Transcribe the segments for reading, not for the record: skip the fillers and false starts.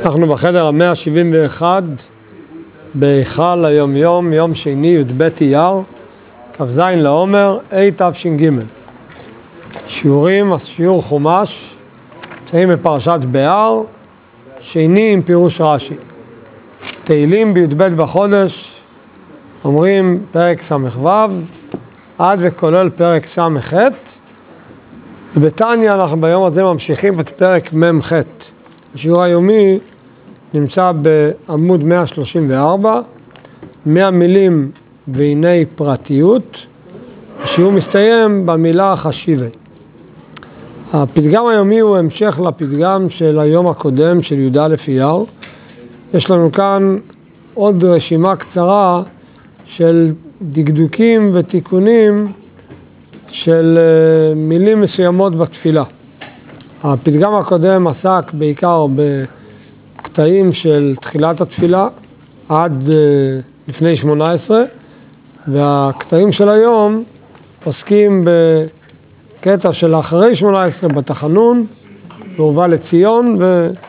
אנחנו בחדר ה-171 בהיכל היום יום שני י"ב אייר, כ"ז לעומר, תש"ג. שיעור חומש, נמצאים בפרשת בהר, שני עם פירוש רש"י. תהילים בי"ב בחודש, אומרים פרק ס"ו, עד וכולל פרק ס"ח, ובתניא אנחנו ביום הזה ממשיכים את פרק מ"ח. השיעור היומי נמצא בעמוד 134, 100 מילים והנה פרטיות. השיעור מסתיים במילה חשיבה. הפתגם היומי הוא המשך לפתגם של היום הקודם של י"א אייר. יש לנו כאן עוד רשימה קצרה של דקדוקים ותיקונים של מילים מסוימות בתפילה. הפתגם הקודם עסק בעיקר בקטעים של תחילת התפילה עד לפני 18, והקטעים של היום עוסקים בקטע של אחרי 18 בתחנון, והובא לציון,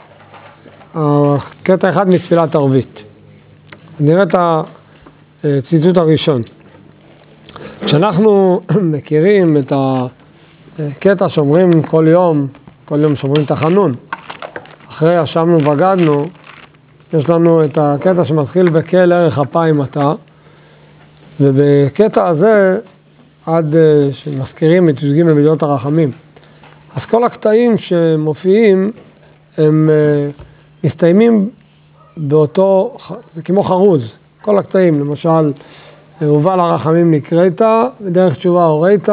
והקטע אחד מתפילת ערבית. נראה את הציטוט הראשון. כשאנחנו מכירים את הקטע שאומרים כל יום שאומרים תחנון, אחרי ישבנו ובגדנו, יש לנו את הקטע שמתחיל בכל ערך אפיים אתה, ובקטע הזה עד שמזכירים את י"ג מידות הרחמים. אז כל הקטעים שמופיעים הם מסתיימים באותו, זה כמו חרוז, כל הקטעים, למשל הובא לרחמים נקראת, ודרך תשובה הורית,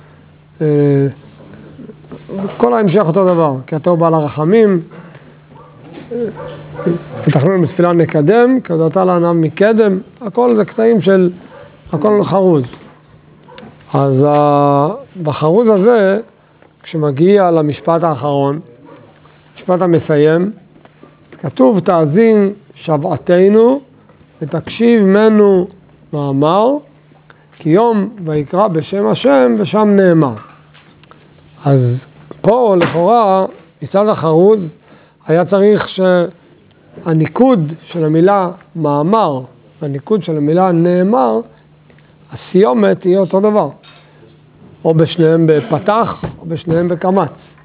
כל ההמשך אותו דבר, כי אתה בא לרחמים, ותחנון בתפילה נקדם, כי הודעת לענב מקדם, הכל זה קטעים של, הכל חרוז. אז בחרוז הזה, כשמגיע למשפט האחרון, משפט המסיים, כתוב תאזין שבעתנו ותקשיב ממנו מאמר, כי יום ויקרא בשם השם ושם נאמר. אז פה לכאורה מצד החרוז היה צריך שהניקוד של המילה מאמר והניקוד של המילה נאמר, הסיומת יהיה אותו דבר, או בשניהם בפתח או בשניהם בקמץ.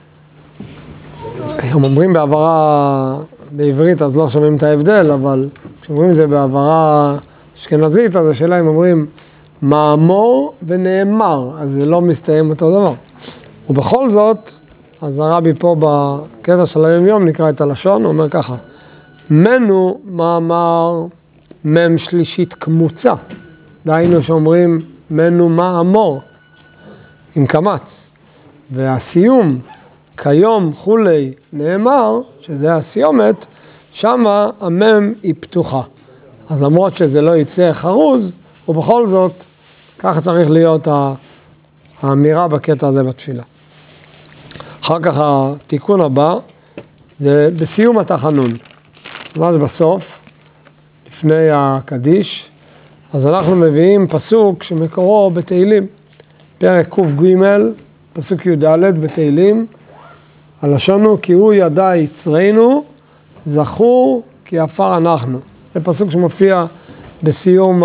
הם אומרים בעברה בעברית אז לא שומעים את ההבדל, אבל כשאומרים את זה בעברה אשכנזית, אז השאלה אם אומרים מאמור ונאמר, אז זה לא מסתיים אותו דבר. ובכל זאת, אז הרבי פה בקטע של היום נקרא את הלשון, הוא אומר ככה, מנו מאמר מם שלישית כמוצה, דהיינו שאומרים מנו מאמור עם קמץ, והסיום כיום חולי נאמר, שזה הסיומת, שמה המם היא פתוחה. אז למרות שזה לא יצא חרוז, ובכל זאת, ככה צריך להיות האמירה בקטע הזה בתפילה. אחר כך התיקון הבא, זה בסיום התחנון. אז בסוף, לפני הקדיש, אז אנחנו מביאים פסוק שמקורו בתהילים. פרק ק"ג, פסוק י"ד בתהילים, הלשון הוא כי הוא ידע יצרנו, זכור כי עפר אנחנו. זה פסוק שמופיע בסיום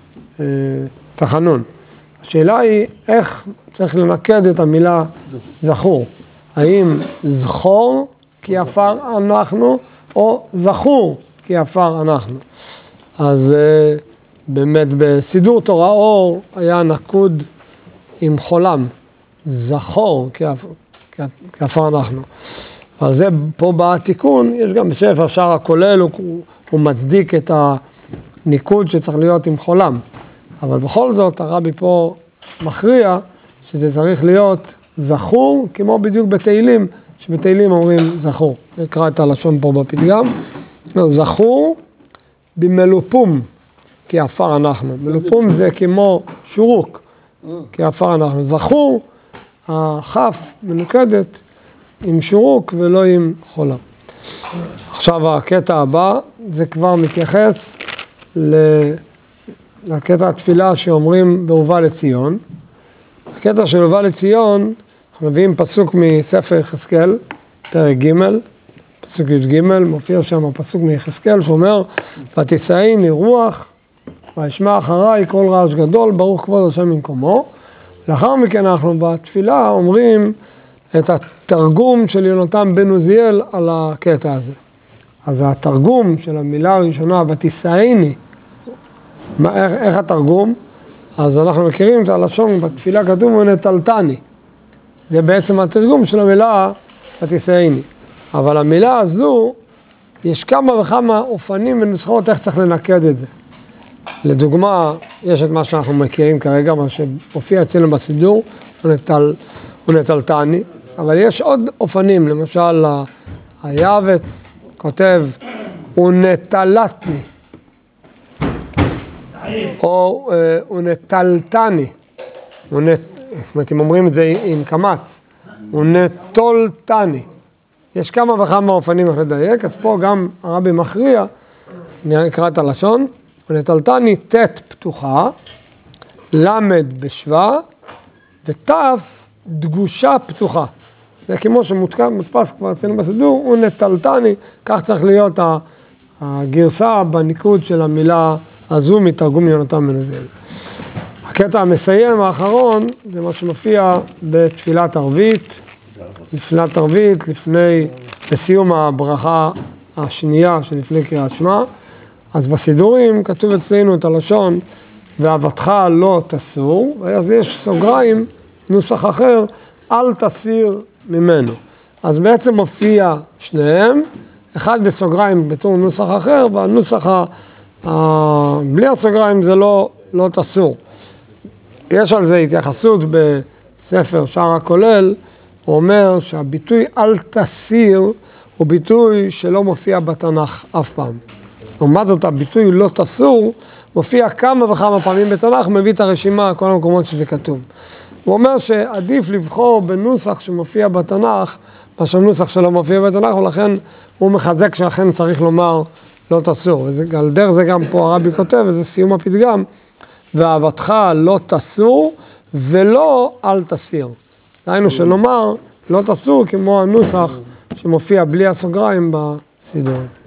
התחנון. השאלה היא איך צריך לנקד את המילה זכור. האם זכור כי עפר אנחנו, או זכור כי עפר אנחנו. אז באמת בסידור תורה אור היה נקוד עם חולם, זכור כי עפר אנחנו. אז זה פה בא התיקון, יש גם בספר שער הכולל, הוא מצדיק את הניקוד שצריך להיות עם חולם. אבל בכל זאת הרבי פה מכריע שזה צריך להיות זכור, כמו בדיוק בתהילים, שבתהילים אומרים זכור. נקרא את הלשון פה בפתגם. זכור במלופום, כי עפר אנחנו. מלופום זה כמו שורוק, כי עפר אנחנו. זכור, הכף מנוקדת עם שורוק ולא עם חולה. עכשיו הקטע הבא, זה כבר מתייחס לקטע התפילה שאומרים בהובא לציון. הקטע של בהובא לציון, אנחנו מביאים פסוק מספר יחזקאל, פרק ג', פסוק י"ג, מופיע שם הפסוק מיחזקאל שאומר, ותישאני רוח, וישמע אחריי קול רעש גדול, ברוך כבוד השם ממקומו. לאחר מכן אנחנו בתפילה אומרים את התרגום של יונתן בן עוזיאל על הקטע הזה. אז התרגום של המילה הראשונה, ותישאני, איך התרגום? אז אנחנו מכירים את הלשון, בתפילה כתוב ונטלתני. זה בעצם התרגום של המילה ותישאני. אבל המילה הזו, יש כמה וכמה אופנים ונוסחאות איך צריך לנקד את זה. לדוגמה, יש את מה שאנחנו מכירים כרגע, מה שהופיע אצלנו בסידור, ונטלתני, אבל יש עוד אופנים, למשל, היעבץ כותב, ונטלתני, או ונטלתני, זאת אומרת, אם אומרים את זה עם קמץ, ונטולתני. יש כמה וכמה אופנים איך לדייק, אז פה גם הרבי מכריע, נקרא את הלשון, ונטלתני ת' פתוחה, למד בשווה, ותף דגושה פתוחה. זה כמו שמודפס כבר אצלנו בסידור, ונטלתני, כך צריך להיות הגרסה בניקוד של המילה הזו מתרגום יונתן בן עוזיאל. הקטע המסיים האחרון, זה מה שמופיע בתפילת ערבית, לסיום הברכה השנייה שלפני קריאת שמע. אז בסידורים כתוב אצלנו את הלשון, ואהבתך לא תסור, ואז יש סוגריים, נוסח אחר, אל תסיר ממנו. אז בעצם מופיע שניהם, אחד בסוגריים בתור נוסח אחר, והנוסח בלי הסוגריים זה לא תסור. יש על זה התייחסות בספר שער הכולל, הוא אומר שהביטוי אל תסיר הוא ביטוי שלא מופיע בתנ"ך אף פעם. לעומת זאת, הביטוי לא תסור מופיע כמה וכמה פעמים בתנ"ך, מביא את הרשימה, כל המקומות שזה כתוב. הוא אומר שעדיף לבחור בנוסח שמופיע בתנ"ך, מאשר נוסח שלא מופיע בתנ"ך, ולכן הוא מחזק שאכן צריך לומר לא תסור. על דרך זה גם פה הרבי כותב, וזה סיום הפתגם, ואהבתך לא תסור ולא אל תסיר. דהיינו שנאמר לא תסור כמו הנוסח שמופיע בלי הסוגריים בסידור.